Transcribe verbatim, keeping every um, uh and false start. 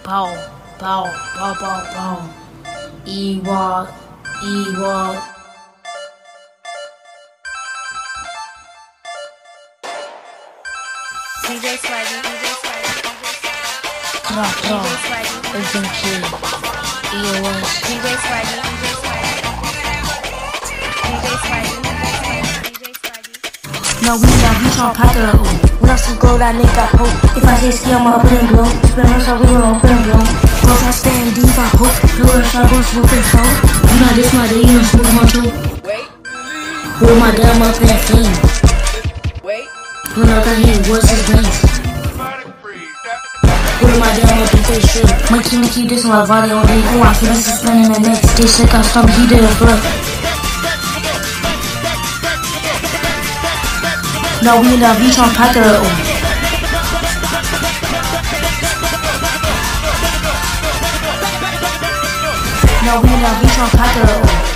pow, pow, pow, pow, pow. Ewok, Ewok. D J Swaggy, D J Swaggy, Krah, krah. D J Swaggy, Urban Kid. E O S. D J Swaggy, D J Swaggy, D J Swaggy, D J Swaggy. No, we not, we tryna pack it up. When I see glow, that nigga got hope. If I say ski, I'ma up and blow. Spin her, so we gon' up and blow. Go I stay in deep, I hope. No, if I go smoke and flow. You know this my day, you know smoke my toe. Wait, Roll my damn up in that flame. wait. When I got hit, what's his name? Roll my damn up in this shit. My team keep this my body on day. Oh, I feel this is spinning the next. They sick, I stop, he did a flip. No, we not, we tryna pack it up. No, we not, we tryna pack it up.